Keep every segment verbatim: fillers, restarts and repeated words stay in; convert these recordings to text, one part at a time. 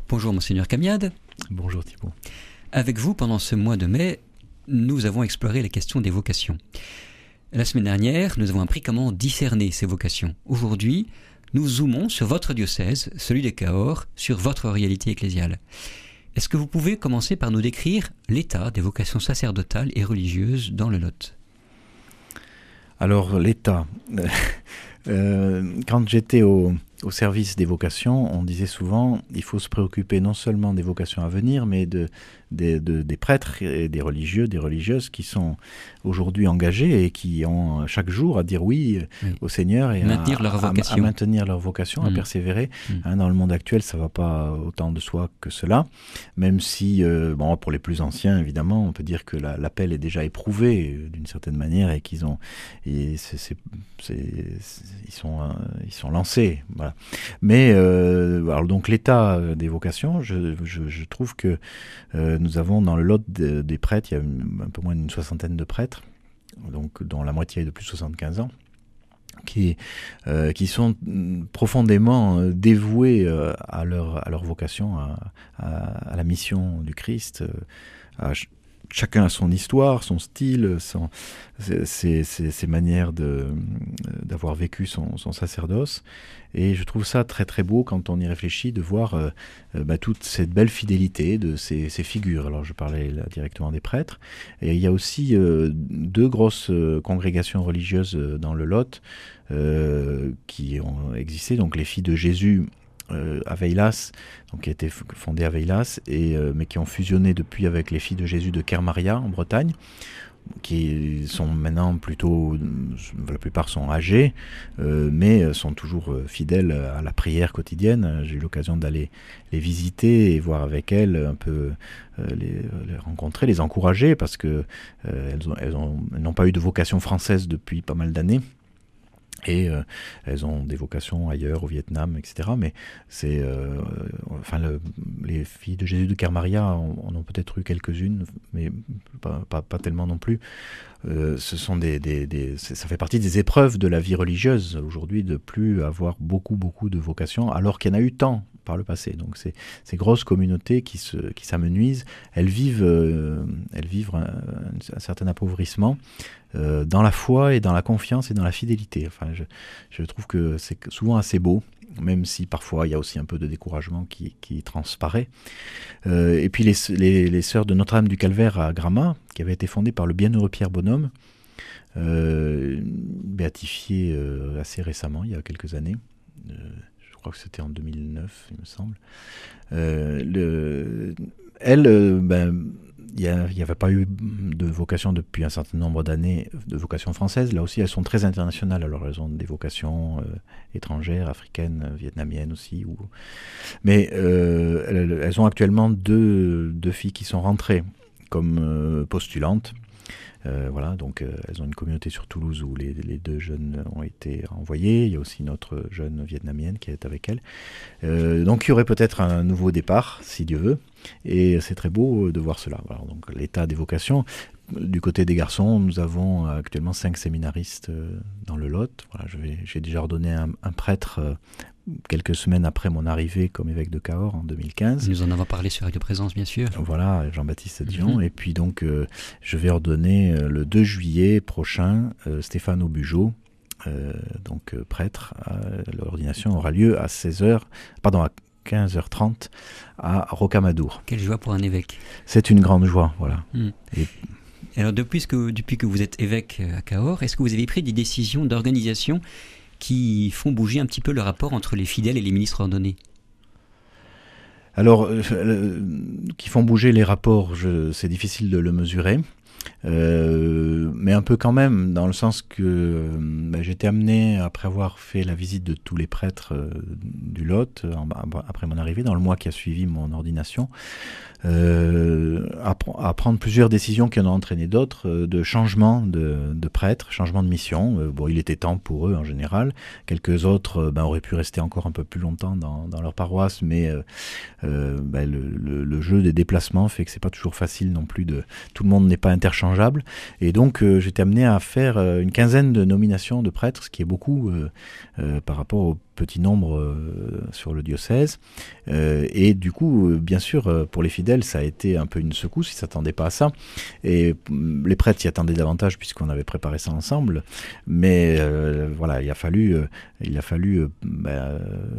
Bonjour Monseigneur Camiade. Bonjour Thibault. Avec vous, pendant ce mois de mai, nous avons exploré la question des vocations. La semaine dernière, nous avons appris comment discerner ces vocations. Aujourd'hui, nous zoomons sur votre diocèse, celui de Cahors, sur votre réalité ecclésiale. Est-ce que vous pouvez commencer par nous décrire l'état des vocations sacerdotales et religieuses dans le Lot ? Alors, l'état. euh, quand j'étais au, au service des vocations, on disait souvent il faut se préoccuper non seulement des vocations à venir, mais de, de, de, des prêtres et des religieux, des religieuses qui sont aujourd'hui engagés et qui ont chaque jour à dire oui, oui. au Seigneur et maintenir à, leur vocation. À, à maintenir leur vocation, mmh. à persévérer. Mmh. Hein, dans le monde actuel, ça ne va pas autant de soi que cela, même si, euh, bon, pour les plus anciens, évidemment, on peut dire que la, l'appel est déjà éprouvé euh, d'une certaine manière et qu'ils ont, et c'est, c'est, c'est, c'est, ils sont, euh, ils sont lancés. Voilà. Mais euh, alors donc l'état des vocations, je, je, je trouve que euh, nous avons dans le lot de, des prêtres, il y a une, un peu moins d'une soixantaine de prêtres, donc dont la moitié est de plus de soixante-quinze ans, qui, euh, qui sont profondément dévoués euh, à, leur, à leur vocation, à, à, à la mission du Christ. À, chacun a son histoire, son style, son, ses, ses, ses manières de, d'avoir vécu son, son sacerdoce. Et je trouve ça très très beau quand on y réfléchit de voir euh, bah, toute cette belle fidélité de ces, ces figures. Alors je parlais là directement des prêtres. Et il y a aussi euh, deux grosses euh, congrégations religieuses dans le Lot euh, qui ont existé. Donc les Filles de Jésus Euh, à Veilas, donc qui a été fondée à Veilas, et, euh, mais qui ont fusionné depuis avec les Filles de Jésus de Kermaria en Bretagne, qui sont maintenant plutôt, la plupart sont âgés, euh, mais sont toujours fidèles à la prière quotidienne. J'ai eu l'occasion d'aller les visiter et voir avec elles un peu, euh, les, les rencontrer, les encourager, parce que euh, elles, ont, elles, ont, elles n'ont pas eu de vocation française depuis pas mal d'années. Et euh, elles ont des vocations ailleurs, au Vietnam, et cetera. Mais c'est, euh, enfin, le, les Filles de Jésus de Kermaria en, en ont peut-être eu quelques-unes, mais pas, pas, pas tellement non plus. Euh, ce sont des, des, des, ça fait partie des épreuves de la vie religieuse aujourd'hui de plus avoir beaucoup, beaucoup de vocations, alors qu'il y en a eu tant par le passé. Donc c'est ces grosses communautés qui se, qui s'amenuisent, elles vivent, euh, elles vivent un, un certain appauvrissement euh, dans la foi et dans la confiance et dans la fidélité. Enfin, je, je trouve que c'est souvent assez beau, même si parfois il y a aussi un peu de découragement qui, qui transparaît. Euh, et puis les, les, les sœurs de Notre-Dame du Calvaire à Gramat, qui avaient été fondées par le bienheureux Pierre Bonhomme, euh, béatifié euh, assez récemment, il y a quelques années. Euh, je crois que c'était en deux mille neuf, il me semble. Euh, le, elle, euh, ben, il n'y avait pas eu de vocation depuis un certain nombre d'années, de vocation française. Là aussi, elles sont très internationales. Alors, elles ont des vocations euh, étrangères, africaines, euh, vietnamiennes aussi. Ou... Mais euh, elles, elles ont actuellement deux, deux filles qui sont rentrées comme euh, postulantes. Euh, voilà, donc euh, elles ont une communauté sur Toulouse où les, les deux jeunes ont été envoyés. Il y a aussi une autre jeune vietnamienne qui est avec elle. Euh, donc il y aurait peut-être un nouveau départ, si Dieu veut. Et c'est très beau de voir cela. Alors, donc l'état des vocations. Du côté des garçons, nous avons actuellement cinq séminaristes dans le Lot. Voilà, je vais, j'ai déjà ordonné un, un prêtre euh, quelques semaines après mon arrivée comme évêque de Cahors en deux mille quinze. Nous en avons parlé sur Radio Présence, bien sûr. Voilà, Jean-Baptiste Dion. Mm-hmm. Et puis donc, euh, je vais ordonner euh, le deux juillet prochain euh, Stéphane Aubugeaud, euh, donc euh, prêtre. Euh, l'ordination aura lieu à seize heures, pardon, à quinze heures trente à Rocamadour. Quelle joie pour un évêque. C'est une grande joie, voilà. Mm. Et, Alors, depuis que, depuis que vous êtes évêque à Cahors, est-ce que vous avez pris des décisions d'organisation qui font bouger un petit peu le rapport entre les fidèles et les ministres ordonnés ? Alors, euh, qui font bouger les rapports, je, c'est difficile de le mesurer. Euh, mais un peu quand même, dans le sens que euh, bah, j'étais amené, après avoir fait la visite de tous les prêtres euh, du Lot, en, après mon arrivée, dans le mois qui a suivi mon ordination, euh, à, à prendre plusieurs décisions qui en ont entraîné d'autres, euh, de changement de, de prêtres, changement de mission. Euh, bon, il était temps pour eux en général. Quelques autres euh, ben, auraient pu rester encore un peu plus longtemps dans, dans leur paroisse, mais euh, euh, ben, le, le, le jeu des déplacements fait que c'est pas toujours facile non plus de... Tout le monde n'est pas interchangeable. Et donc, euh, j'étais amené à faire euh, une quinzaine de nominations de prêtres, ce qui est beaucoup euh, euh, par rapport aux petit nombre euh, sur le diocèse. Euh, et du coup, bien sûr, pour les fidèles, ça a été un peu une secousse, ils ne s'attendaient pas à ça. Et les prêtres s'y attendaient davantage puisqu'on avait préparé ça ensemble. Mais euh, voilà, il a fallu, euh, il a fallu euh, bah,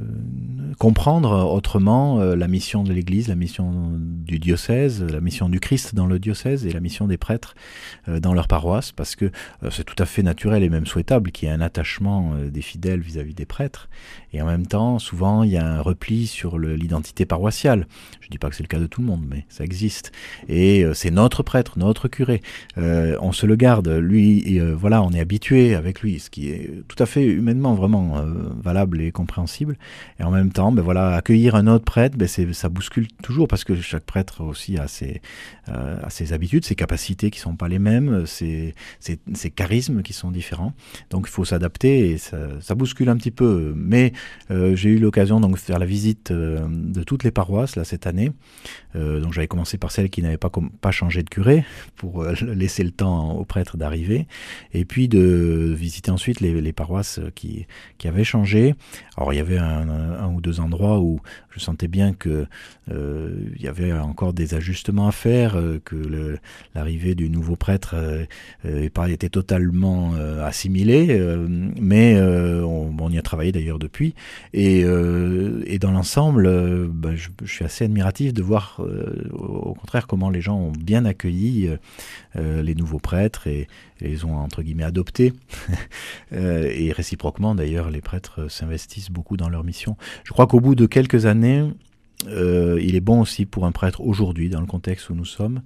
comprendre autrement euh, la mission de l'Église, la mission du diocèse, la mission du Christ dans le diocèse et la mission des prêtres euh, dans leur paroisse, parce que euh, c'est tout à fait naturel et même souhaitable qu'il y ait un attachement euh, des fidèles vis-à-vis des prêtres. Et en même temps, souvent, il y a un repli sur le, l'identité paroissiale. Je ne dis pas que c'est le cas de tout le monde, mais ça existe. Et euh, c'est notre prêtre, notre curé. Euh, on se le garde. Lui, et, euh, voilà, on est habitué avec lui, ce qui est tout à fait humainement vraiment euh, valable et compréhensible. Et en même temps, ben voilà, accueillir un autre prêtre, ben c'est, ça bouscule toujours, parce que chaque prêtre aussi a ses, euh, a ses habitudes, ses capacités qui ne sont pas les mêmes, ses, ses, ses charismes qui sont différents. Donc il faut s'adapter et ça, ça bouscule un petit peu. Mais euh, j'ai eu l'occasion donc, de faire la visite euh, de toutes les paroisses là, cette année. Euh, donc j'avais commencé par celles qui n'avaient pas, com- pas changé de curé pour euh, laisser le temps aux prêtres d'arriver. Et puis de visiter ensuite les, les paroisses qui, qui avaient changé. Alors il y avait un, un, un ou deux endroits où je sentais bien que euh, il y avait encore des ajustements à faire, euh, que le, l'arrivée du nouveau prêtre euh, euh, était totalement euh, assimilée, euh, mais euh, on, on y a travaillé d'ailleurs depuis. Et, euh, et dans l'ensemble, euh, ben, je, je suis assez admiratif de voir euh, au contraire comment les gens ont bien accueilli euh, les nouveaux prêtres et, et les ont entre guillemets adoptés. euh, et réciproquement d'ailleurs, les prêtres s'investissent beaucoup dans leur mission. Je crois qu'au bout de quelques années, Euh, il est bon aussi pour un prêtre aujourd'hui, dans le contexte où nous sommes,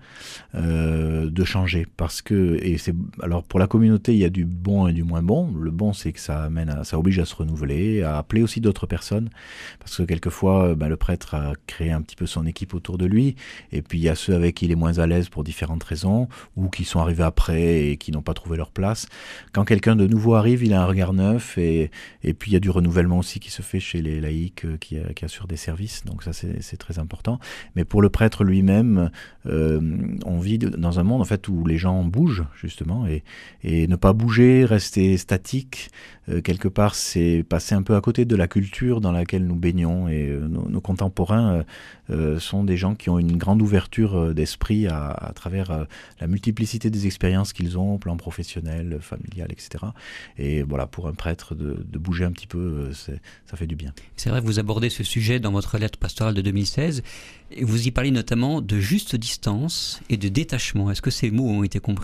euh, de changer, parce que et c'est alors pour la communauté il y a du bon et du moins bon. Le bon c'est que ça amène, à, ça oblige à se renouveler, à appeler aussi d'autres personnes, parce que quelquefois ben, le prêtre a créé un petit peu son équipe autour de lui, et puis il y a ceux avec qui il est moins à l'aise pour différentes raisons, ou qui sont arrivés après et qui n'ont pas trouvé leur place. Quand quelqu'un de nouveau arrive, il a un regard neuf, et et puis il y a du renouvellement aussi qui se fait chez les laïcs qui, qui assurent des services. Donc ça c'est C'est, c'est très important. Mais pour le prêtre lui-même, euh, on vit dans un monde en fait où les gens bougent justement, et, et ne pas bouger, rester statique, euh, quelque part, c'est passer un peu à côté de la culture dans laquelle nous baignons. Et euh, nos, nos contemporains euh, euh, sont des gens qui ont une grande ouverture d'esprit à, à travers euh, la multiplicité des expériences qu'ils ont au plan professionnel, familial, et cetera. Et voilà, pour un prêtre de, de bouger un petit peu, c'est, ça fait du bien. C'est vrai que vous abordez ce sujet dans votre lettre pastorale de deux mille seize, et vous y parlez notamment de juste distance et de détachement. Est-ce que ces mots ont été compris ?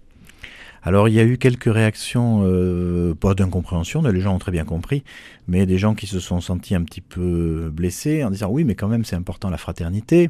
Alors il y a eu quelques réactions, euh, pas d'incompréhension, les gens ont très bien compris, mais des gens qui se sont sentis un petit peu blessés en disant oui mais quand même c'est important la fraternité,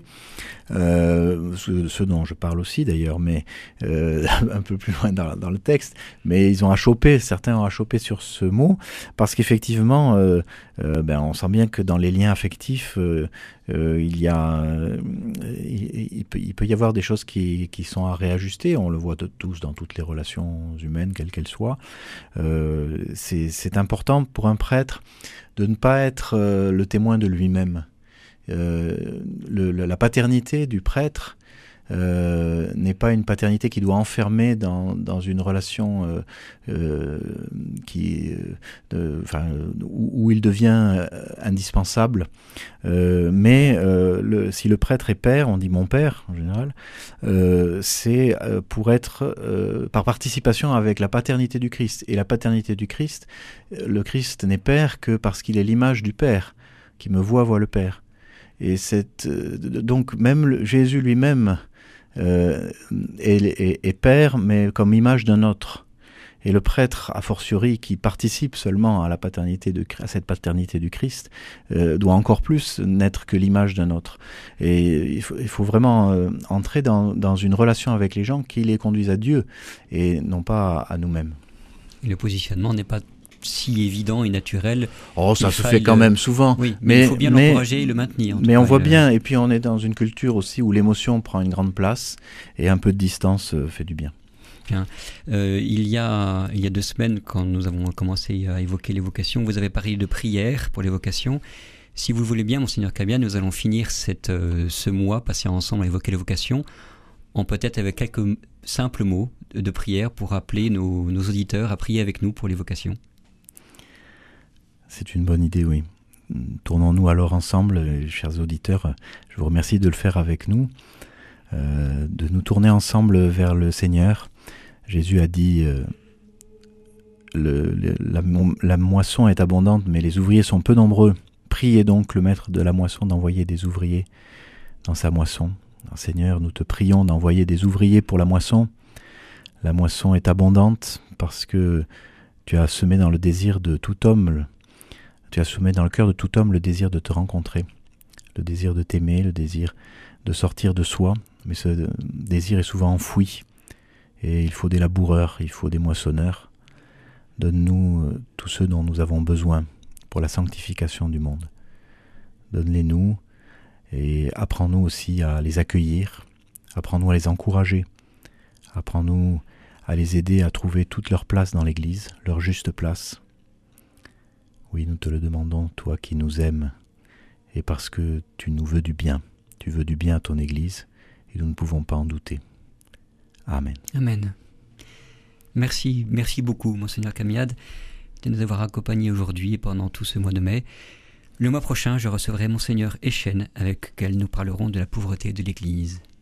euh, ce, ce dont je parle aussi d'ailleurs, mais euh, un peu plus loin dans, dans le texte, mais ils ont achoppé, certains ont achoppé sur ce mot, parce qu'effectivement euh, euh, ben, on sent bien que dans les liens affectifs euh, euh, il y a euh, il, il, peut, il peut y avoir des choses qui, qui sont à réajuster, on le voit de, tous dans toutes les relations humaines, quelles qu'elles soient. Euh, c'est, c'est important pour un prêtre de ne pas être euh, le témoin de lui-même. Euh, le, le, la paternité du prêtre euh, n'est pas une paternité qui doit enfermer dans, dans une relation euh, euh, qui, euh, enfin, où, où il devient indispensable. Euh, mais euh, le, si le prêtre est père, on dit mon père en général, euh, c'est euh, pour être euh, par participation avec la paternité du Christ. Et la paternité du Christ, le Christ n'est père que parce qu'il est l'image du Père. Qui me voit, voit le Père. Et cette, euh, donc même le, Jésus lui-même euh, est, est, est père, mais comme image d'un autre. Et le prêtre, a fortiori, qui participe seulement à la paternité de, à cette paternité du Christ, euh, doit encore plus n'être que l'image d'un autre. Et il faut, il faut vraiment euh, entrer dans, dans une relation avec les gens qui les conduisent à Dieu et non pas à, à nous-mêmes. Et le positionnement n'est pas si évident et naturel. Oh, ça se fait quand même souvent. Oui, mais, mais il faut bien mais, l'encourager et le maintenir. Mais on voit le... bien, et puis on est dans une culture aussi où l'émotion prend une grande place, et un peu de distance euh, fait du bien. Bien. Euh, il, y a, il y a deux semaines, quand nous avons commencé à évoquer les vocations, vous avez parlé de prière pour les vocations. Si vous le voulez bien, Monseigneur Cabia, nous allons finir cette, euh, ce mois passé ensemble à évoquer les vocations, en peut-être avec quelques simples mots de, de prière pour appeler nos, nos auditeurs à prier avec nous pour les vocations. C'est une bonne idée, oui. Tournons-nous alors ensemble, chers auditeurs. Je vous remercie de le faire avec nous, euh, de nous tourner ensemble vers le Seigneur. Jésus a dit euh, le, le, la, la moisson est abondante, mais les ouvriers sont peu nombreux. Priez donc le maître de la moisson d'envoyer des ouvriers dans sa moisson. Alors, Seigneur, nous te prions d'envoyer des ouvriers pour la moisson. La moisson est abondante parce que tu as semé dans le désir de tout homme, tu as semé dans le cœur de tout homme le désir de te rencontrer, le désir de t'aimer, le désir de sortir de soi. Mais ce désir est souvent enfoui et il faut des laboureurs, il faut des moissonneurs. Donne-nous tous ceux dont nous avons besoin pour la sanctification du monde. Donne-les-nous et apprends-nous aussi à les accueillir, apprends-nous à les encourager, apprends-nous à les aider à trouver toute leur place dans l'Église, leur juste place. Oui, nous te le demandons, toi qui nous aimes, et parce que tu nous veux du bien. Tu veux du bien à ton Église, et nous ne pouvons pas en douter. Amen. Amen. Merci, merci beaucoup, Monseigneur Camiade, de nous avoir accompagnés aujourd'hui et pendant tout ce mois de mai. Le mois prochain, je recevrai Monseigneur Echen, avec lequel nous parlerons de la pauvreté de l'Église.